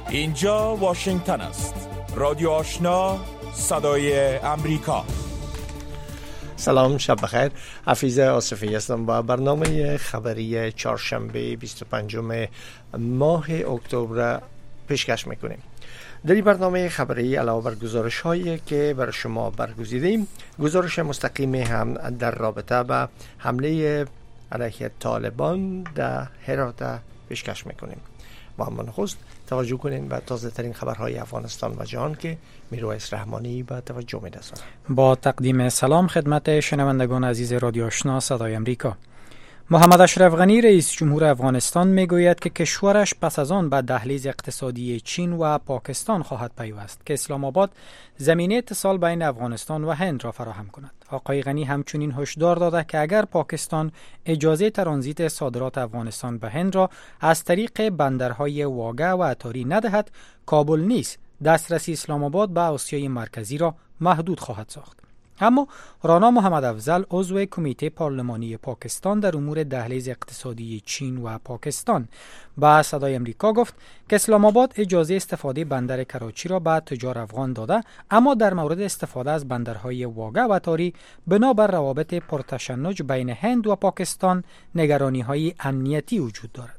اینجا واشنگتن است. رادیو آشنا، صدای امریکا. سلام، شب بخیر. حفیظ آصفی هستم با برنامه خبری چهارشنبه 25 ماه اکتبر پیشکش میکنیم. در این برنامه خبری علاوه بر گزارش هایی که برای شما برگزیدیم، گزارش مستقیم هم در رابطه با حمله علیه طالبان در هرات پیشکش میکنیم. با هم نخست توجه کنین و تازه ترین خبرهای افغانستان و جهان که میرویس رحمانی به توجه می‌رساند. با تقدیم سلام خدمت شنوندگان عزیز رادیو آشنا صدای امریکا. محمد اشرف غنی رئیس جمهور افغانستان میگوید که کشورش پس از آن به دهلیز اقتصادی چین و پاکستان خواهد پیوست که اسلام آباد زمینه اتصال بین افغانستان و هند را فراهم کند. آقای غنی همچنین هشدار داده که اگر پاکستان اجازه ترانزیت صادرات افغانستان به هند را از طریق بندرهای واگه و اتاری ندهد، کابل نیز دسترسی اسلام آباد به آسیای مرکزی را محدود خواهد ساخت. اما رانا محمد افضل عضو کمیته پارلمانی پاکستان در امور دهلیز اقتصادی چین و پاکستان با صدای امریکا گفت که اسلام آباد اجازه استفاده بندر کراچی را به تجار افغان داده، اما در مورد استفاده از بندرهای واگه و تاری بنابر روابط پرتشنج بین هند و پاکستان نگرانی‌های امنیتی وجود دارد.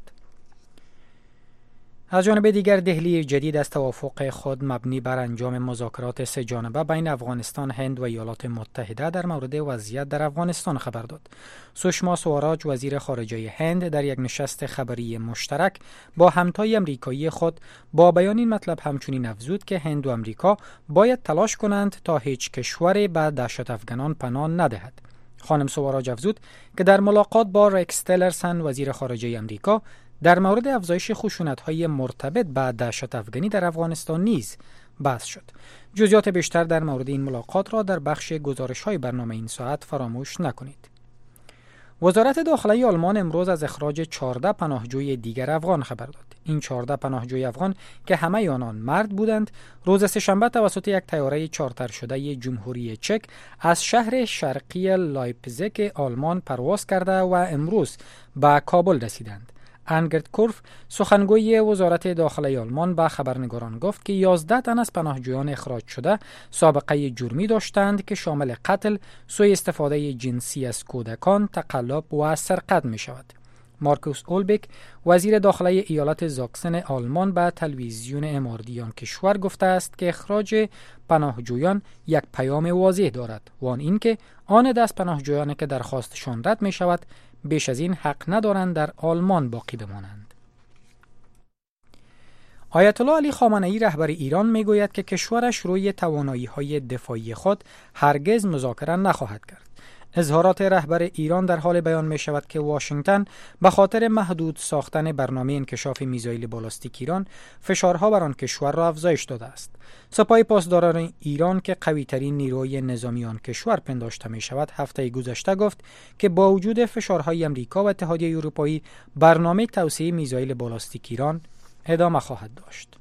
از جانب دیگر دهلی جدید از توافق خود مبنی بر انجام مذاکرات سه جانبه بین افغانستان، هند و ایالات متحده در مورد وضعیت در افغانستان خبر داد. سوشما سواراج وزیر خارجه هند در یک نشست خبری مشترک با همتای امریکایی خود با بیان این مطلب همچنین افزود که هند و امریکا باید تلاش کنند تا هیچ کشوری به دهشت افغانان پناه ندهد. خانم سواراج افزود که در ملاقات با رکس تیلرسن وزیر خارجه امریکا در مورد افزایش خشونت‌های مرتبط با دهشت افغانی در افغانستان نیز بحث شد. جزئیات بیشتر در مورد این ملاقات را در بخش گزارش‌های برنامه این ساعت فراموش نکنید. وزارت داخلی آلمان امروز از اخراج 14 پناهجوی دیگر افغان خبر داد. این 14 پناهجوی افغان که همه آنان مرد بودند، روز سه‌شنبه توسط یک طیاره چارتر شده جمهوری چک از شهر شرقی لایپزیگ آلمان پرواز کرده و امروز به کابل رسیدند. انگرد کورف سخنگوی وزارت داخلی آلمان به خبرنگاران گفت که 11 تن از پناهجویان اخراج شده سابقه جرمی داشتند که شامل قتل، سوء استفاده جنسی از کودکان، تقلب و سرقت می شود. مارکوس اولبک وزیر داخلی ایالت زاکسن آلمان به تلویزیون اماردیان کشور گفته است که اخراج پناهجویان یک پیام واضح دارد و آن این که آن دست پناهجویان که درخواستشان رد می شود بیش از این حق ندارند در آلمان باقی بمانند. آیت الله علی خامنه‌ای رهبر ایران میگوید که کشورش روی توانایی‌های دفاعی خود هرگز مذاکره نخواهد کرد. اظهارات رهبر ایران در حال بیان می شود که واشنگتن به خاطر محدود ساختن برنامه انکشاف میزایل بالستیک ایران فشارها بر آن کشور را افزایش داده است. سپاه پاسداران ایران که قوی ترین نیروی نظامی آن کشور پنداشته می شود هفته گذشته گفت که با وجود فشارهای امریکا و اتحادیه اروپایی برنامه توسعه میزایل بالستیک ایران ادامه خواهد داشت.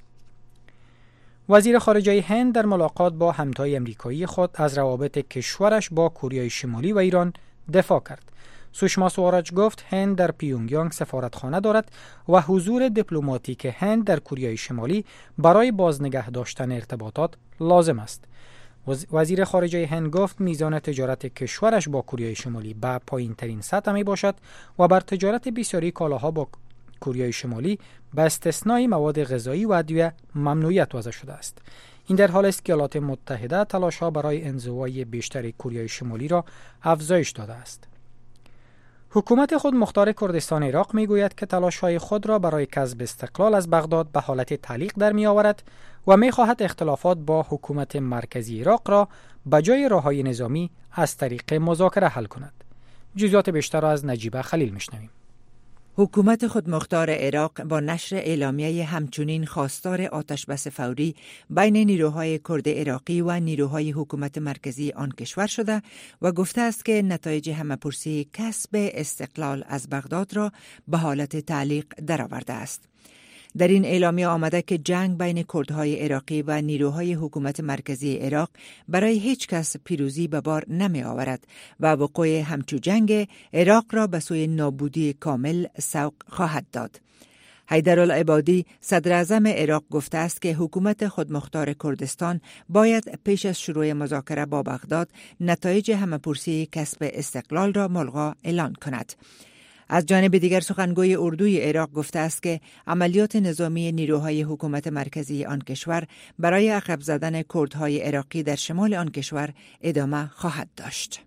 وزیر خارجه هند در ملاقات با همتای امریکایی خود از روابط کشورش با کره شمالی و ایران دفاع کرد. سوشما سواراج گفت هند در پیونگیانگ سفارتخانه دارد و حضور دیپلماتیک هند در کره شمالی برای بازنگه داشتن ارتباطات لازم است. وزیر خارجه هند گفت میزان تجارت کشورش با کره شمالی به پایین‌ترین سطح می باشد و بر تجارت بسیاری کالاها با کره شمالی به استثنای مواد غذایی و ادویه ممنوعیت وضع شده است. این در حالی است که ایالات متحده تلاش‌ها برای انزوای بیشتر کره شمالی را افزایش داده است. حکومت خود مختار کردستان عراق میگوید که تلاش‌های خود را برای کسب استقلال از بغداد به حالت تعلیق در می‌آورد و می‌خواهد اختلافات با حکومت مرکزی عراق را بجای راه‌های نظامی از طریق مذاکره حل کند. جزئیات بیشتر را از نجیبه خلیل می‌شنویم. حکومت خودمختار عراق با نشر اعلامیه همچنین خواستار آتشبس فوری بین نیروهای کرد عراقی و نیروهای حکومت مرکزی آن کشور شده و گفته است که نتایج همه‌پرسی کسب استقلال از بغداد را به حالت تعلیق درآورده است. در این اعلامیه آمده که جنگ بین کردهای عراقی و نیروهای حکومت مرکزی عراق برای هیچ کس پیروزی به بار نمی آورد و وقوع همچو جنگ عراق را به سوی نابودی کامل سوق خواهد داد. حیدرالعبادی صدر اعظم عراق گفته است که حکومت خودمختار کردستان باید پیش از شروع مذاکره با بغداد نتایج همه‌پرسی کسب استقلال را ملغا اعلان کند. از جانب دیگر سخنگوی اردوی عراق گفته است که عملیات نظامی نیروهای حکومت مرکزی آن کشور برای عقب زدن کردهای عراقی در شمال آن کشور ادامه خواهد داشت.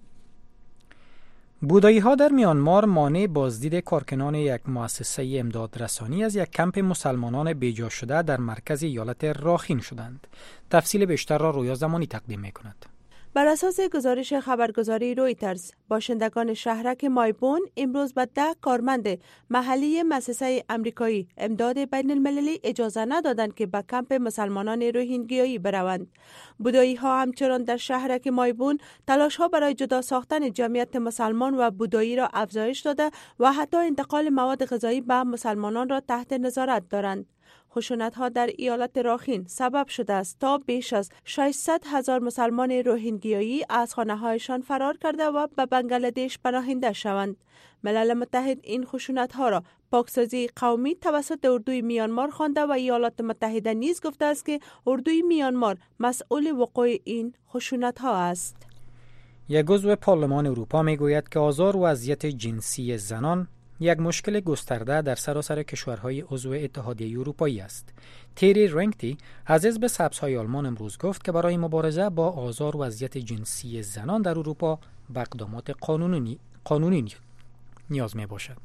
بودایی‌ها در میانمار مانع بازدید کارکنان یک مؤسسه امدادرسانی از یک کمپ مسلمانان بیجا شده در مرکز ایالت راخین شدند. تفصیل بیشتر را رویا زمانی تقدیم می‌کند. بر اساس گزارش خبرگزاری رویترز، باشندگان شهرک مایبون امروز به 10 کارمند محلی مؤسسه امریکایی امداد بین المللی اجازه ندادند که به کمپ مسلمانان روهینگیایی بروند. بودایی ها همچنان در شهرک مایبون تلاش ها برای جدا ساختن جمعیت مسلمان و بودایی را افزایش داده و حتی انتقال مواد غذایی به مسلمانان را تحت نظارت دارند. خشونت‌ها در ایالت راخین سبب شده است تا بیش از 600,000 مسلمان روهینگیایی از خانه‌هایشان فرار کرده و به بنگلادش پناهنده شوند. ملل متحد این خشونت‌ها را پاکسازی قومی توسط اردوی میانمار خوانده و ایالات متحده نیز گفته است که اردوی میانمار مسئول وقوع این خشونت‌ها است. یک عضو پارلمان اروپا میگوید که آزار و اذیت جنسی زنان یک مشکل گسترده در سراسر کشورهای عضو اتحادیه اروپایی است. تیری رنگتی از حزب سبزهای آلمان امروز گفت که برای مبارزه با آزار و اذیت جنسی زنان در اروپا به اقدامات قانونی نیاز می باشد.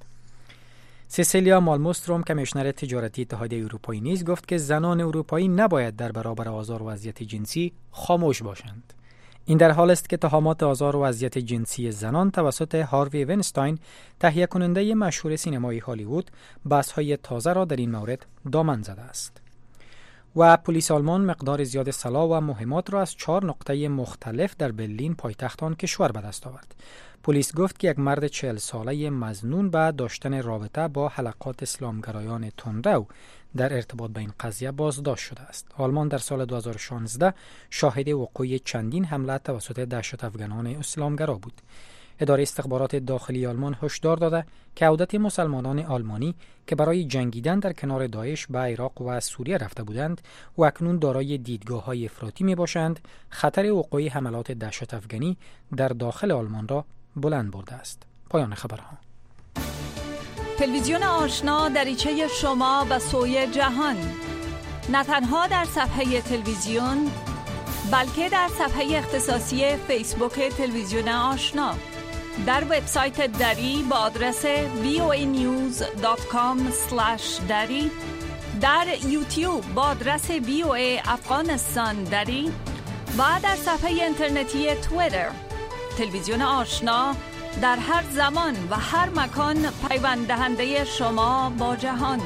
سیسیلیا مالموستروم کمیشنر تجارتی اتحادیه اروپایی نیز گفت که زنان اروپایی نباید در برابر آزار و اذیت جنسی خاموش باشند. این در حال است که اتهامات آزار و اذیت جنسی زنان توسط هاروی وینستاین، تهیه کننده مشهور سینمای هالیوود، بحث‌های تازه را در این مورد دامن زده است. و پلیس آلمان مقدار زیاد سلاح و مهمات را از 4 نقطه مختلف در برلین پایتخت آن کشور به دست آورد. پلیس گفت که یک مرد 40 ساله مظنون به داشتن رابطه با حلقات اسلامگرایان تندرو در ارتباط با این قضیه بازداشت شده است. آلمان در سال 2016 شاهد وقوع چندین حمله توسط دهشت افغانان اسلامگرا بود. اداره استخبارات داخلی آلمان هشدار داده که عودت مسلمانان آلمانی که برای جنگیدن در کنار داعش به عراق و سوریه رفته بودند و اکنون دارای دیدگاه‌های افراطی میباشند، خطر وقوع حملات دهشت افغانی در داخل آلمان را بلند برده است. پایان خبرها. تلویزیون آشنا دریچه شما به سوی جهان، نه تنها در صفحه تلویزیون بلکه در صفحه اختصاصی فیسبوک تلویزیون آشنا، در وبسایت دری با آدرس voanews.com/dari، در یوتیوب با آدرس VOA افغانستان دری و در صفحه اینترنتی توییتر. تلویزیون آشنا در هر زمان و هر مکان پیوند دهنده شما با جهان.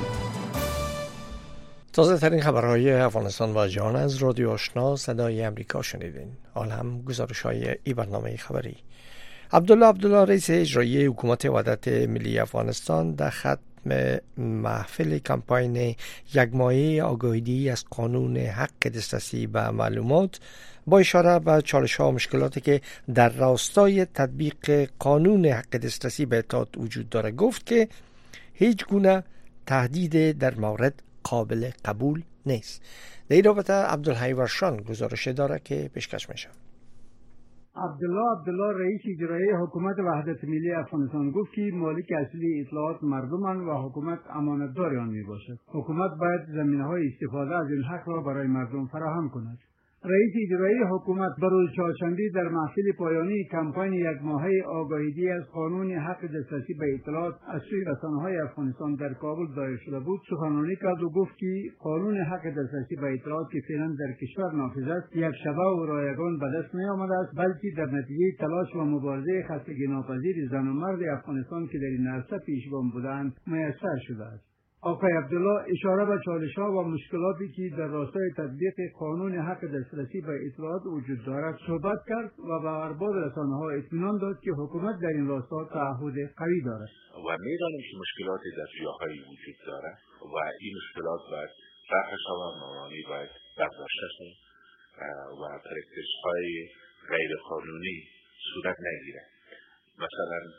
تازه ترین خبرهای افغانستان و جهان از رادیو آشنا صدای امریکا شنیدین. حال هم گزارش های ای برنامه خبری. عبدالله رئیس اجرایی حکومت وحدت ملی افغانستان در ختم محفل کمپاین یک ماهه آگاهی از قانون حق دسترسی به معلومات با اشاره به چالش‌ها و مشکلاتی که در راستای تطبیق قانون حق دسترسی به اطلاعات وجود داره گفت که هیچ گونه تهدید در مورد قابل قبول نیست. در این رابطه عبدالحی ورشان گزارش داره که پیشکش میشه. عبدالله رئیس اجرایی حکومت وحدت ملی افغانستان گفت که مالک اصلی اطلاعات مردمان و حکومت امانتدار آن می باشد. حکومت باید زمینه‌های استفاده از این حق را برای مردم فراهم کند. رئیس اجرایی حکومت بروز چهارشنبه در محفل پایانی کمپاین یک ماهه آگاهی از قانون حق دسترسی به اطلاعات از سوی رسانه‌های افغانستان در کابل دایر شده بود سخنرانی کرد و گفت که قانون حق دسترسی به اطلاعات که فعلا در کشور نافذ است یک شبه و رایگان به دست نیامده است، بلکه در نتیجه تلاش و مبارزه خستگی ناپذیر زن و مرد افغانستان که در این عرصه پیشگام بودند میسر شده است. آقای عبدالله اشاره به چالش‌ها و مشکلاتی که در راستای تطبیق قانون حق دسترسی به اطلاعات وجود دارد صحبت کرد و به ارباب رسانه‌ها اطمینان داد که حکومت در این راستا تعهد قوی دارد. و می‌دانیم که مشکلاتی در جاهایی وجود دارد و این مشکلات باید طرح شود، موانعی باید برداشته شود و پرکتیس‌های غیر قانونی صورت نگیرد. مثلا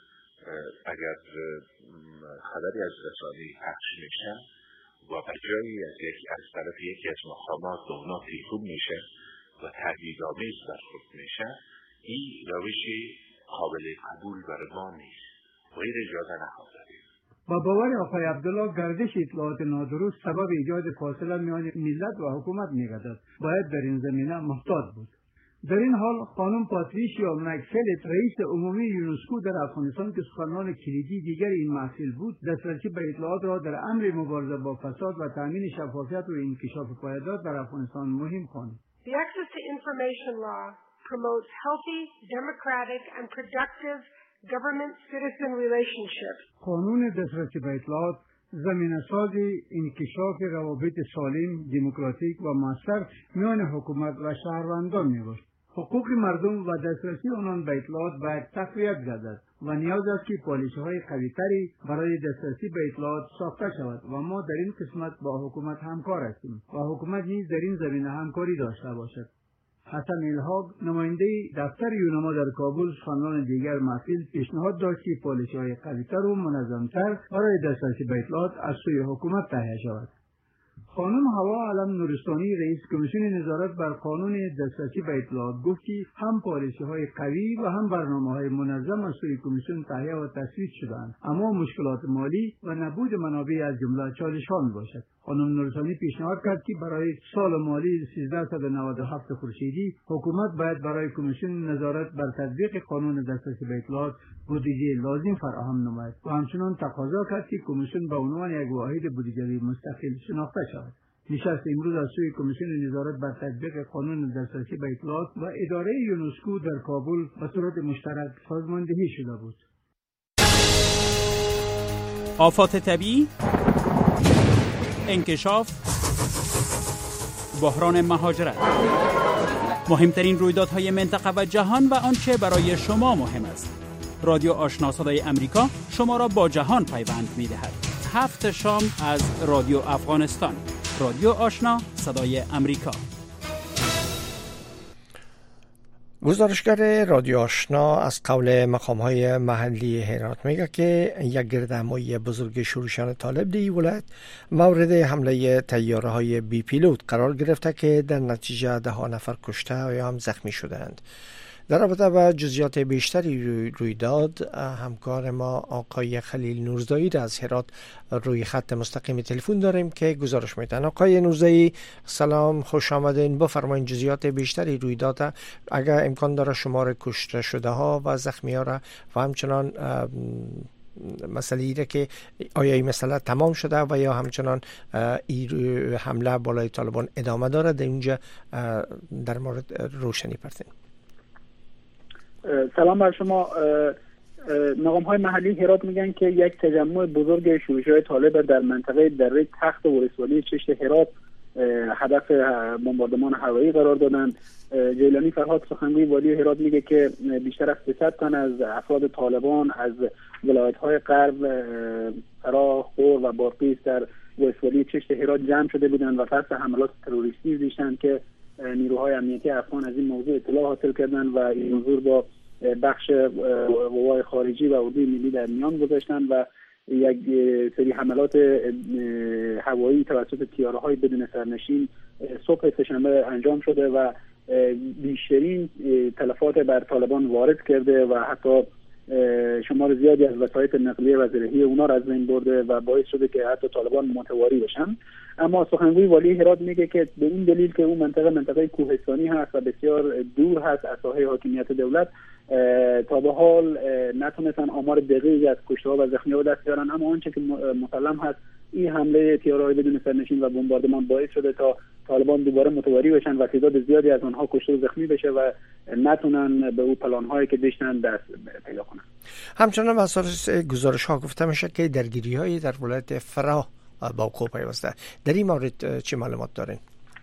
اگر خبری از رسانه پخش میشه و به جایی از طرف یکی از مقامات به اونا تلفن میشه و تهدیدآمیز برخورد میشه، این روشی قابل قبول برای ما نیست و این اجازه نخواهد. با باور آقای عبدالله گردش اطلاعات نادرست سبب ایجاد فاصله میان ملت و حکومت میگردد. باید در این زمینه محتاط بود. در این حال خانم پاتریشیا مکفلت رئیس عمومی یونسکو در افغانستان که سخنران کلیدی دیگر این محفل بود، دسترسی به اطلاعات را در امر مبارزه با فساد و تامین شفافیت و انکشاف پایدار در افغانستان مهم خواند. The Access to Information Law promotes healthy, democratic and productive government-citizen relationships. قانون دسترسی به اطلاعات زمینه‌ساز انکشاف روابط سالم، دموکراتیک و مؤثر میان حکومت و شهروندان میباشد. حقوق مردم و دسترسی آنان به اطلاعات باید تقویت گردد و نیاز است که پالیسی‌های قوی‌تری برای دسترسی به اطلاعات ساخته شود و ما در این قسمت با حکومت همکار هستیم و حکومت نیز در این زمینه همکاری داشته باشد. حسن الحاق نماینده دفتر یونما در کابل سخنران دیگر محفل پیشنهاد داشت که پالیسی‌های قوی‌تر و منظم‌تر برای دسترسی به اطلاعات از سوی حکومت تهیه شود. خانم هوا علم نورستانی رئیس کمیسیون نظارت بر قانون دسترسی به اطلاعات گفت که هم پالیسی‌های قوی و هم برنامه‌های منظم از سوی کمیسیون تهیه و تصویب شده‌اند، اما مشکلات مالی و نبود منابع از جمله چالش‌ها میباشد. خانم نورستانی پیشنهاد کرد که برای سال مالی 1397 خورشیدی حکومت باید برای کمیسیون نظارت بر تطبیق قانون دسترسی به اطلاعات بودجه لازم فراهم نماید و همچنان تقاضا کرد که کمیسیون به عنوان یک واحد بودجه‌ای مستقل شناخته شود. نشست امروز از سوی کمیسیون نظارت بر تطبیق قانون دسترسی به اطلاعات و اداره یونسکو در کابل به صورت مشترک سازماندهی شده بود. آفات طبیعی، انکشاف، بحران مهاجرت، مهمترین رویدادهای منطقه و جهان و آنچه برای شما مهم است. رادیو آشنا صدای امریکا شما را با جهان پیوند می‌دهد. 7 شام از رادیو افغانستان. رادیو آشنا صدای امریکا. گزارشگر رادیو آشنا از قول مقام‌های محلی هرات میگه که یک گردهمایی بزرگ شورشیان طالب در ولایت مورد حمله طیاره‌های بی پیلوت قرار گرفته که در نتیجه 10 نفر کشته یا هم زخمی شدند. در رابطه با جزئیات بیشتری رویداد همکار ما آقای خلیل نورزایی را از هرات روی خط مستقیم تلفن داریم که گزارش میدن. آقای نورزایی سلام، خوش آمدین. بفرمایید جزئیات بیشتری رویداد، اگر امکان داره شمار کشته شده ها و زخمی ها را و همچنان مسئله ایره که آیا این مسئله تمام شده و یا همچنان این حمله بالای طالبان ادامه داره، در اینجا در مورد روشنی پرتین. سلام بر شما. مقام‌های محلی هرات میگن که یک تجمع بزرگ شورشیان طالب در منطقه دره تخت ولسوالی چشت هرات هدف بمباردمان هوایی قرار دادند. جیلانی فرهاد سخنگوی والی هرات میگه که بیشتر از 300 تن از افراد طالبان از ولایت‌های غرب، فراه، خور و بارقیز در ولسوالی چشت هرات جمع شده بودند و قصد حملات تروریستی داشتند که نیروهای امنیتی افغان از این موضوع اطلاع حاصل کردند و این حضور با بخش قوای خارجی و اردوی ملی در میان گذاشتند و یک سری حملات هوایی توسط طیاره‌های بدون سرنشین صبح سه‌شنبه انجام شده و بیشترین تلفات بر طالبان وارد کرده و حتی شمار زیادی از وسایط نقلیه و زرهی اونا را از بین برده و باعث شده که حتی طالبان متواری بشن. اما سخنگوی والی هرات میگه که به این دلیل که اون منطقه کوهستانی هست و بسیار دور هست از ساحه حاکمیت دولت، تا به حال نتونستن آمار دقیقی از کشته‌ها و زخمی‌ها دست بیارن. اما آنچه که مسلم هست این حمله طیاره‌های بدون سرنشین و بمباردمان باعث شده تا طالبان دوباره متواری بشن و تعداد زیادی از آنها کشته و زخمی بشه و نتونن به اون پلان‌هایی که داشتن دست پیدا کنن. همچنان اساس گزارش‌ها گفته میشه که درگیری‌های در ولایت فراه با وقوع پیوسته. در این مورد چه معلومات دارین؟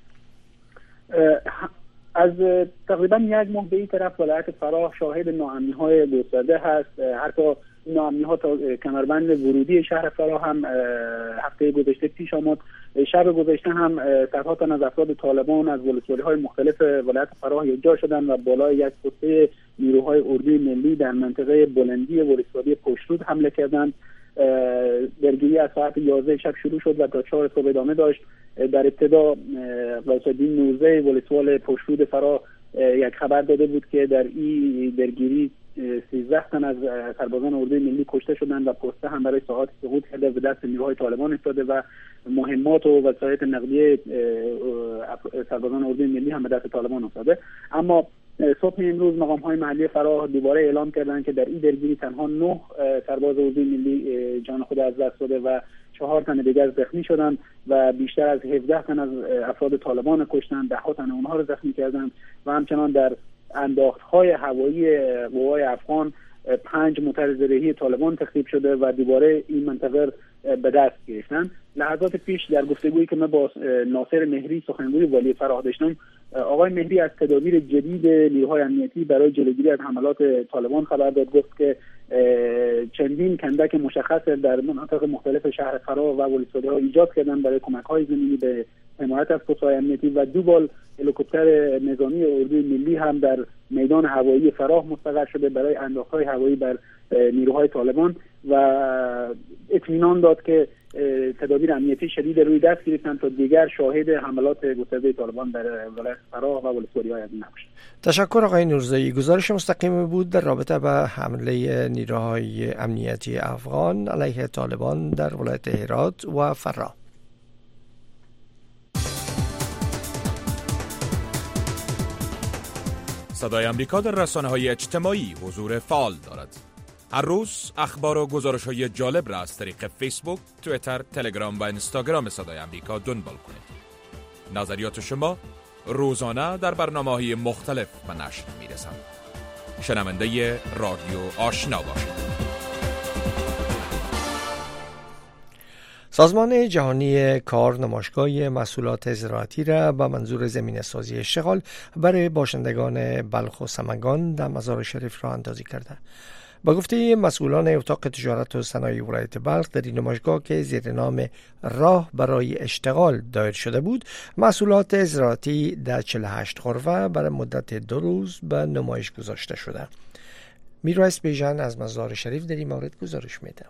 از تقریبا یک ماه به این طرف ولایت فراه شاهد ناامنی‌های گسترده هست. حتی ناامنی‌ها تا کمربند ورودی شهر فراه هم هفته گذشته پیش آمد. شب گذشته هم صدها تن از افراد طالبان از ولسوالی‌های مختلف ولایت فراه یکجا شدند و بالای یک پسته نیروهای اردوی ملی در منطقه بلندی ولسوالی پشترود حمله کردند. درگیری از ساعت 11 شب شروع شد و تا 4 صبح ادامه داشت. در ابتدا غوث‌الدین نوزه ولسوال پشترود فراه یک خبر داده بود که در این درگیری 13 تن از سربازان اردوی ملی کشته شدند و پسته هم برای ساعات سقوط کرده و دست نیروهای طالبان افتاده و مهمات و وسایل نقلیه سربازان اردوی ملی هم به دست طالبان افتاده. اما صبح امروز مقام‌های محلی فراه دوباره اعلام کردند که در این درگیری تنها 9 سرباز اردوی ملی جان خود از دست داده و 4 تن دیگر زخمی شدند و بیشتر از 17 تن از افراد طالبان کشتند، 10 تن اونها رو زخمی کردند و همچنان در انداخت‌های هوایی قوای افغان 5 موتر زرهی طالبان تخریب شده و دوباره این منطقه به دست گرفتن. لحظات پیش در گفتگویی که من با ناصر مهری سخنگوی والی فراه داشتم، آقای مهری از تدابیر جدید نیروهای امنیتی برای جلوگیری از حملات طالبان خبر داد. گفت که چندین کندک مشخص در مناطق مختلف شهر فراه و ولسوالی‌ها ایجاد کردن برای کمک‌های زمینی به حمایت از پست‌های امنیتی و 2 بال هلیکوپتر نظامی اردوی ملی هم در میدان هوایی فراه مستقر شده برای انداخت‌های هوایی بر نیروهای طالبان و اطمینان داد که تدابیر امنیتی شدید روی دست گرفتن تا دیگر شاهد حملات گسترده طالبان در ولایت فراه و ولسوالی‌های دیگر نباشند. تشکر آقای نورزایی. گزارش مستقیم بود در رابطه به حمله نیروهای امنیتی افغان علیه طالبان در ولایت هرات و فراه. صدای آمریکا در رسانه‌های اجتماعی حضور فعال دارد. هر روز اخبار و گزارش‌های جالب را از طریق فیسبوک، توییتر، تلگرام و اینستاگرام صدای آمریکا دنبال کنید. نظریات شما روزانه در برنامه‌های مختلف به نشر می‌رسند. شنونده رادیو آشنا باشید. سازمان جهانی کار نمایشگاه محصولات زراعتی را به منظور زمینه‌سازی اشتغال برای باشندگان بلخ و سمنگان در مزار شریف راه اندازی کرده. با گفته مسئولان اتاق تجارت و صنایع ولایت بلخ، در این نمایشگاه که زیر نام راه برای اشتغال دایر شده بود، محصولات زراعتی در 48 غرفه برای مدت 2 روز به نمایش گذاشته شده. میرواز بیژن از مزار شریف در این مورد گزارش میده.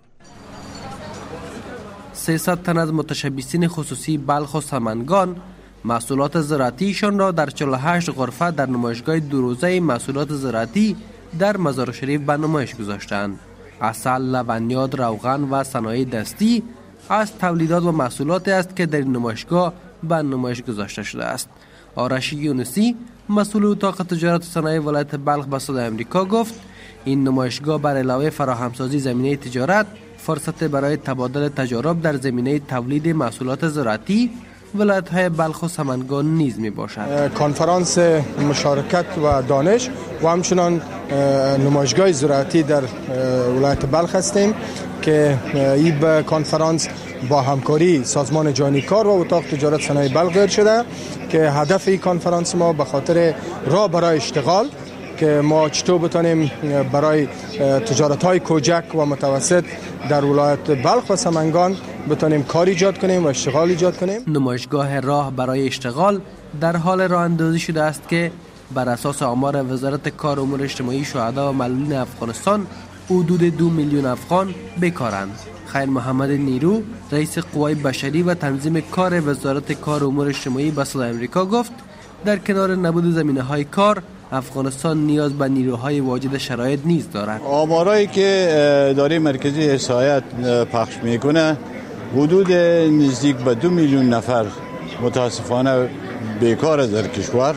300 تن از متشبثین خصوصی بلخ و سمنگان محصولات زراعتیشان را در 48 غرفه در نمایشگاه 2 روزه محصولات زراعتی در مزار شریف به نمایش گذاشتند. عسل، لبنیات، روغن و صنایع دستی از تولیدات و محصولاتی است که در این نمایشگاه به نمایش گذاشته شده است. آرش یونسی، مسئول اتاق تجارت و صنایع ولایت بلخ به صدای آمریکا گفت این نمایشگاه بر علاوه فراهمسازی زمینه تجارت، فرصت برای تبادل تجارب در زمینه تولید محصولات زراعتی ولایت‌های بلخ و سمنگان نیز می باشد. کنفرانس مشارکت و دانش و همچنان نمایشگاه زراعتی در ولایت بلخ هستیم که این به کنفرانس با همکاری سازمان جهانی کار و اتاق تجارت صنایع بلخ دایر شده که هدف این کنفرانس ما به خاطر راه برای اشتغال که ما چطور بتانیم برای تجارت‌های کوچک و متوسط در ولایت بلخ و سمنگان بتانیم کار ایجاد کنیم و اشتغال ایجاد کنیم. نمایشگاه راه برای اشتغال در حال راه اندازی شده است که بر اساس آمار وزارت کار و امور اجتماعی شهدا و معلولین افغانستان حدود 2 میلیون افغان بیکارند. خیر محمد نیرو، رئیس قوای بشری و تنظیم کار وزارت کار و امور اجتماعی به صدای آمریکا گفت در کنار نبود زمینه‌های کار، افغانستان نیاز به نیروهای واجد شرایط نیز دارد. آمارایی که اداره مرکزی احصایت پخش میکنه حدود نزدیک به 2 میلیون نفر متاسفانه بیکار در کشور،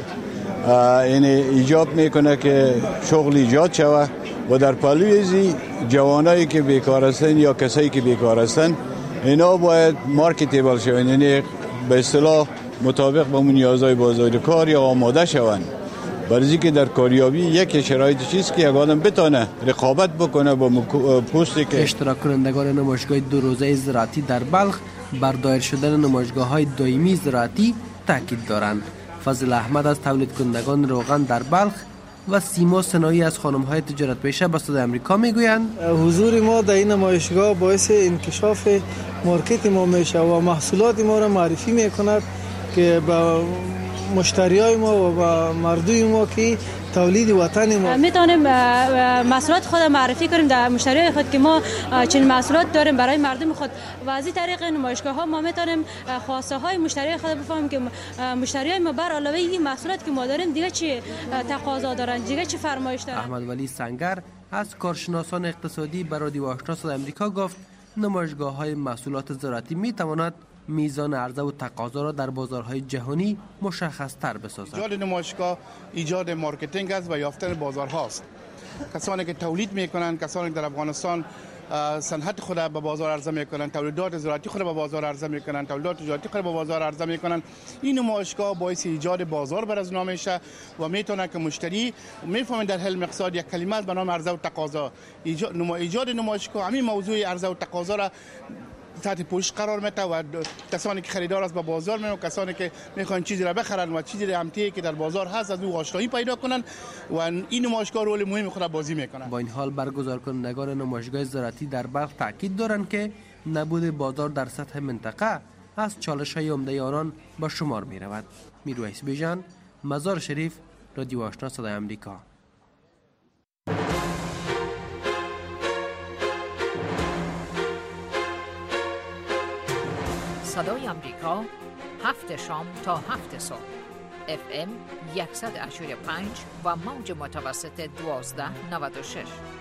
این ایجاب میکنه که شغل ایجاد شود و در پهلوی ازی جوانایی که بیکار هستند یا کسایی که بیکار هستند اینا باید مارکتیبل شوند، یعنی به اصطلاح مطابق با نیازهای بازار کار یا آماده شوند. برای که در کاریابی یک شرایط چیست که یک آدم بتونه رقابت بکنه با پستی که اشتراک کنندگان نمایشگاه 2 روزه زراعتی در بلخ بر دایر شدن نمایشگاه‌های دائمی زراعتی تاکید دارند. فضل احمد از تولید کنندگان روغن در بلخ و سیما سنایی از خانم‌های تجارت پیشه به صدای آمریکا میگویند حضور ما در این نمایشگاه باعث انکشاف مارکت ما میشه و محصولات ما را معرفی میکند که به مشتریای ما و به مردم ما که تولید وطن ما میتونیم محصولات خود معرفی کنیم در مشتریای خود که ما چنین محصولات داریم برای مردم خود و از این طریق نمایشگاه ها ما میتونیم خواسته های مشتریای خود بفهمیم که مشتریای ما بر علاوه این محصولات که ما داریم دیگه چی تقاضا دارن، دیگه چی فرمایش دارن. احمد ولی سنگر از کارشناسان اقتصادی برای رادیو آشنا صدای آمریکا گفت نمایشگاه های محصولات زراعتی میتواند میزان عرضه و تقاضا را در بازارهای جهانی مشخص تر بسازد. ایجاد نمایشگاه ایجاد مارکتینگ است و یافتن بازارهاست. کسانی که تولید میکنند، کسانی که در افغانستان صنعت خود به بازار عرضه میکنند، تولیدات زراعتی خود به بازار عرضه میکنند، تولیدات تجارتی خود به بازار عرضه میکنند، این نمایشگاه باعث ایجاد بازار بر از اونا میشه و میتونه که مشتری میفهمه در علم اقتصاد یک کلمه به نام عرضه و تقاضا. ایجاد نمایشگاه همین موضوع عرضه و تقاضا را تحت پوشش قرار میده و کسانی که خریدار است به بازار میان، کسانی که میخوان چیزی را بخرن و چیزی همتی که در بازار هست از او آشنایی پیدا کنن و این نمایشگاه رول مهم خود بازی میکنه. با این حال برگزار کنندگان نمایشگاه زراعتی در بلخ تاکید دارند که نبود بازار در سطح منطقه از چالش‌های عمده آنان به شمار میرود. میرویس بیژن، مزار شریف، رادیو آشنا صدای آمریکا. صدای آمریکا 7 شام تا 7 صبح FM 185 و موج متوسط 1296.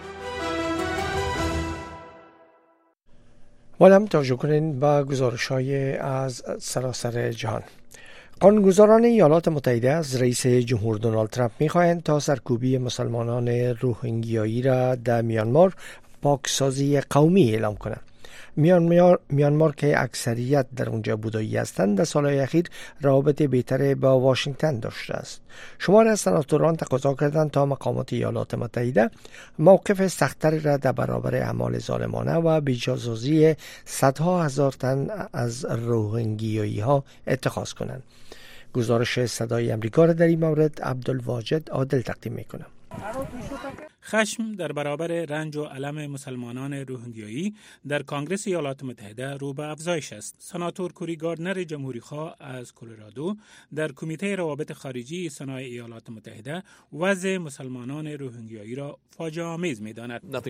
ولم توجه کنین با گزارش‌های از سراسر جهان. قانونگذاران ایالات متحده از رئیس جمهور دونالد ترامپ می‌خواهند تا سرکوبی مسلمانان روهینگیایی را در میانمار پاکسازی قومی اعلام کنند. میانمار که اکثریت در اونجا بودایی هستند در سالهای اخیر روابط بهتر با واشنگتن داشته است. شمار از سناتوران تقاضا کردند تا مقامات ایالات متحده موقف سخت‌تری را در برابر اعمال ظالمانه و بی‌جاسازی صدها هزار تن از روهینگیایی ها اتخاذ کنند. گزارش صدای آمریکا را در این مورد عبدالواجد عادل تقدیم میکنم. خشم در برابر رنج و الم مسلمانان روهینگیایی در کنگره ایالات متحده رو به افزایش است. سناتور کوری گاردنر جمهوری‌خواه از کلرادو در کمیته روابط خارجی سنا ایالات متحده وضع مسلمانان روهینگیایی را فاجعه آمیز می‌داند.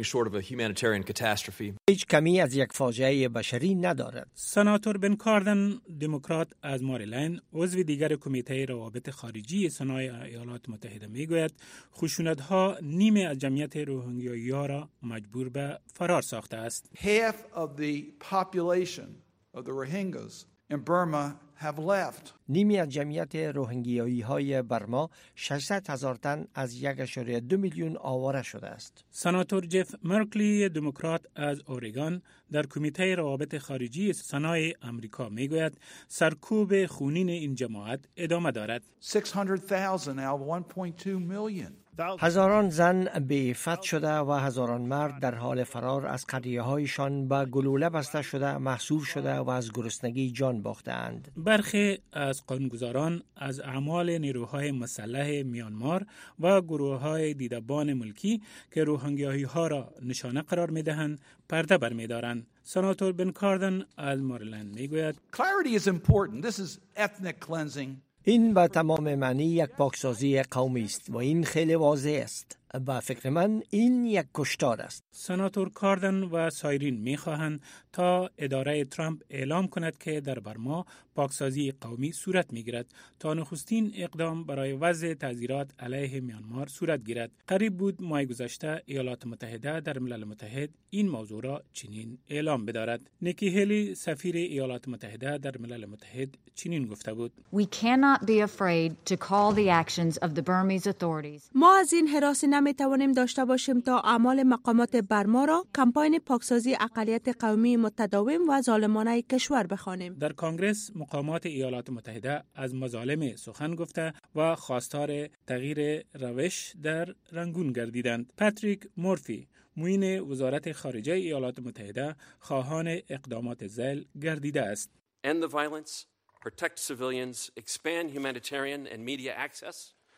هیچ کمی از یک فاجعه بشری ندارد. سناتور بن کاردن دموکرات از ماریلند عضو دیگر کمیته روابط خارجی سنا ایالات متحده میگوید خشونت‌ها نیمه از جمعیت روهینگیایی‌ها را مجبور به فرار ساخته است. Half of the population of the Rohingyas in Burma have left. نیمی از جمعیت روهینگیایی‌های برما 600,000 تن از 1.2 میلیون آواره شده است. سناتور جف مرکلی دموکرات از اورگان در کمیته روابط خارجی سنای آمریکا میگوید سرکوب خونین این جماعت ادامه دارد. 600,000 now 1.2 million. هزاران زن بی‌عفت شده و هزاران مرد در حال فرار از قریه‌هایشان به گلوله بسته شده، محصور شده و از گرسنگی جان باخته‌اند. برخی از قانونگذاران از اعمال نیروهای مسلح میانمار و گروه‌های دیدبان ملکی که روهینگیایی‌ها را نشانه قرار می‌دهند پرده برمی‌دارند. سناتور بن کاردن از ماریلند میگوید Clarity is important. This is ethnic cleansing. این به تمام معنی یک پاکسازی قومی است و این خیلی واضح است. با فکر من این یک کشتار است. سناتور کاردن و سایرین می‌خواهند تا اداره ترامپ اعلام کند که در برما پاکسازی قومی صورت می‌گیرد تا نخستین اقدام برای وضع تعزیرات علیه میانمار صورت گیرد. قریب بود ماه گذشته ایالات متحده در ملل متحد این موضوع را چنین اعلام بدارد. نیکی هیلی سفیر ایالات متحده در ملل متحد چنین گفته بود: We cannot be afraid to call the actions of the Burmese authorities. ما از این حراس نمیتوانیم داشته باشیم تا اعمال مقامات برما را کمپاین پاکسازی اقلیت قومی متداوم و ظالمانه کشور بخوانیم. در کنگره مقامات ایالات متحده از مظالم سخن گفته و خواستار تغییر روش در رنگون گردیدند. پاتریک مورفی معین وزارت خارجه ایالات متحده خواهان اقدامات ذیل گردیده است. End the violence, protect civilians, expand humanitarian and media access.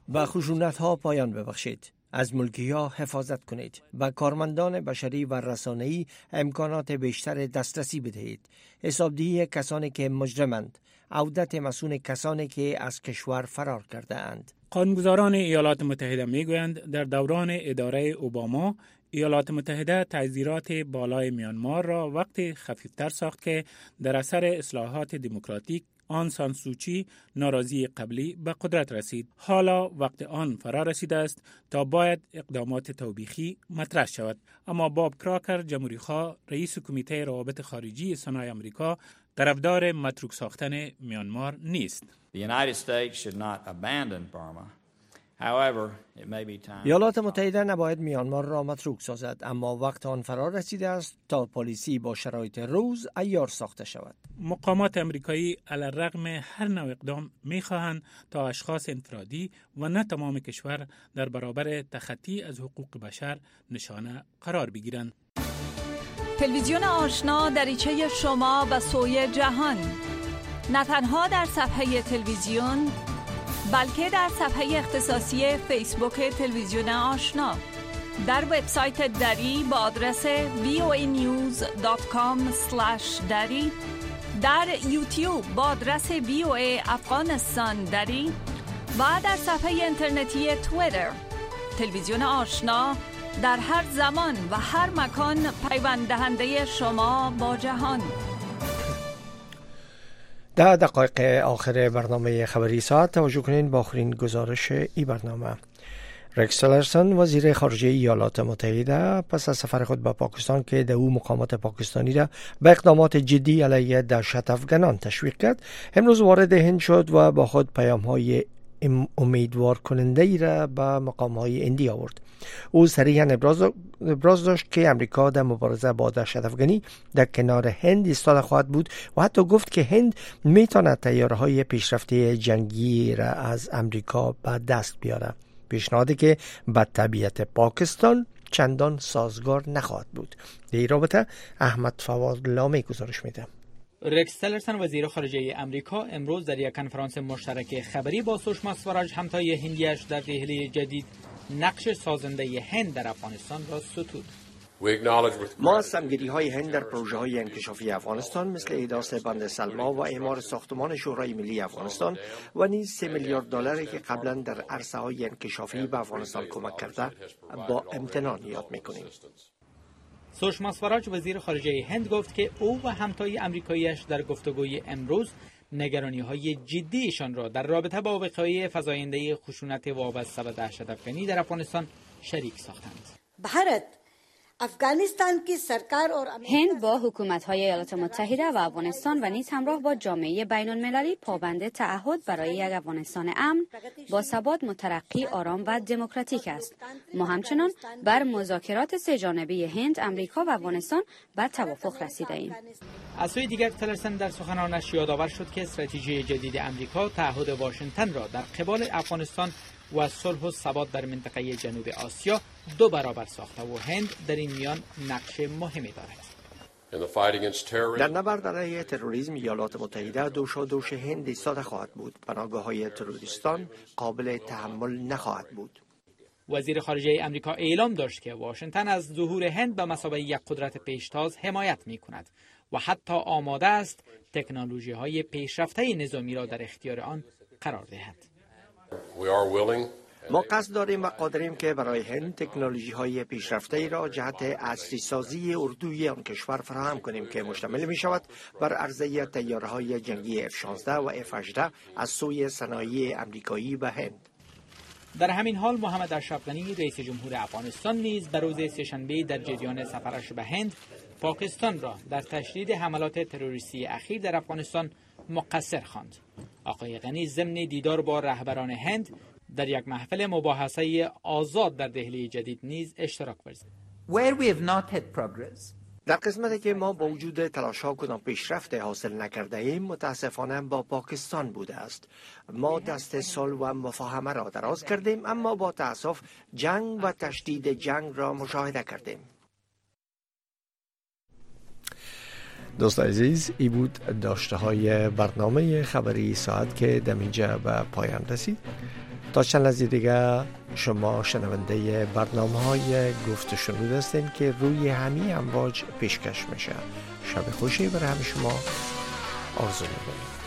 به خشونت‌ها پایان ببخشید. از ملکی‌ها حفاظت کنید. به کارمندان بشری و رسانه‌ای امکانات بیشتر دسترسی بدهید. حسابدهی کسانی که مجرمند. عودت مسئول کسانی که از کشور فرار کرده اند. قانونگذاران ایالات متحده میگویند در دوران اداره اوباما ایالات متحده تعزیرات بالای میانمار را وقتی خفیفتر ساخت که در اثر اصلاحات دموکراتیک آن سان سوچی ناراضی قبلی به قدرت رسید. حالا وقت آن فرا رسیده است تا باید اقدامات توبیخی مطرح شود. اما باب کراکر جمهوری‌خواه رئیس کمیته روابط خارجی سنای آمریکا طرفدار متروک ساختن میانمار نیست. ایالات متحده نباید میانمار را متروک سازد، اما وقت آن فرا رسیده است تا پلیسی با شرایط روز عیار ساخته شود. مقامات امریکایی علیرغم هر نوع اقدام می‌خواهند تا اشخاص انفرادی و نه تمام کشور در برابر تخطی از حقوق بشر نشانه قرار بگیرند. تلویزیون آشنا دریچه شما به سوی جهان، نه تنها در صفحه تلویزیون بلکه در صفحه اختصاصی فیسبوک تلویزیون آشنا، در وبسایت دری با آدرس voanews.com/dari، در یوتیوب با آدرس VOA افغانستان دری و در صفحه اینترنتی توییتر. تلویزیون آشنا در هر زمان و هر مکان پیوند دهنده شما با جهان. در دقایق آخر برنامه خبری ساعت توجه کنین با آخرین گزارش این برنامه. رکس تیلرسون وزیر خارجه ایالات متحده پس از سفر خود به پاکستان که در او مقامات پاکستانی را به اقدامات جدی علیه دهشت افغانان تشویق کرد، امروز وارد هند شد و با خود پیام‌های امیدوار کننده ای را به مقام‌های هندی آورد. او صریحاً ابراز داشت که امریکا در مبارزه با دهشت افغانی در کنار هند ایستاده خواهد بود و حتی گفت که هند میتواند طیاره‌های پیشرفته جنگی را از امریکا به دست بیاره. پیشنهادی که با طبیعت پاکستان چندان سازگار نخواهد بود. در این رابطه احمد فواد لامی گزارش میده. رکس تیلرسون وزیر خارجه امریکا امروز در یک کنفرانس مشترک خبری با سوشما سوراج همتای هندیش در دهلی جدید نقش سازنده هند در افغانستان را ستود. ما از همگیری‌های هند در پروژه‌های انکشافی افغانستان مثل احداث بند سلما و اعمار ساختمان شورای ملی افغانستان و نیز 3 میلیارد دلاری که قبلا در عرصه‌های انکشافی به افغانستان کمک کرده با امتنان یاد می‌کنیم. سوشما سوراج وزیر خارجه هند گفت که او و همتای آمریکایی‌اش در گفتگوی امروز نگرانی‌های جدیشان را در رابطه با وقایع فزاینده خشونت وابسته به دهشت افغانی در افغانستان شریک ساختند. هند با حکومت‌های ایالات متحده و افغانستان و نیز همراه با جامعه بین‌المللی پابند تعهد برای یک افغانستان امن، با ثبات، مترقی، آرام و دموکراتیک است. ما همچنان بر مذاکرات سه‌جانبه هند، امریکا و افغانستان به توافق رسیده ایم. از سوی دیگر تیلرسون در سخنانش یادآور شد که استراتژی جدید امریکا تعهد واشنگتن را در قبال افغانستان و صلح و ثبات در منطقه جنوب آسیا 2 برابر ساخته و هند در این میان نقش مهمی دارد. در نبرد علیه تروریسم ایالات متحده دوش هند ایستاده خواهد بود. پناهگاه‌های تروریستان قابل تحمل نخواهد بود. وزیر خارجه امریکا اعلام داشت که واشنگتن از ظهور هند به مثابه یک قدرت پیشتاز حمایت می‌کند و حتی آماده است تکنولوژی‌های پیشرفته نظامی را در اختیار آن قرار دهد. ما قصد داریم و قادریم که برای هند تکنولوژی‌های پیشرفته را جهت عصری سازی اردوی آن کشور فراهم کنیم که مشتمل می شود بر عرضه طیاره‌های جنگی F-16 و F-18 از سوی صنایع آمریکایی به هند. در همین حال محمد اشرف غنی رئیس جمهور افغانستان نیز به روز سه‌شنبه در جریان سفرش به هند پاکستان را در تشدید حملات تروریستی اخیر در افغانستان مقصر خواند. آقای غنی ضمن دیدار با رهبران هند در یک محفل مباحثه آزاد در دهلی جدید نیز اشتراک ورزید. در قسمتی که ما با وجود تلاش‌ها کدام پیشرفت حاصل نکرده ایم متاسفانه با پاکستان بوده است. ما دست صلح و مفاهمه را دراز کردیم، اما با تأسف جنگ و تشدید جنگ را مشاهده کردیم. دوست عزیز، ای بود داشته های برنامه خبری ساعت که در اینجا به پایان رسید. تا چند لحظه دیگه شما شنونده برنامه‌های گفت و شنود هستین که روی همین امواج پیشکش میشه. شب خوشی برای همه شما آرزو می‌کنم.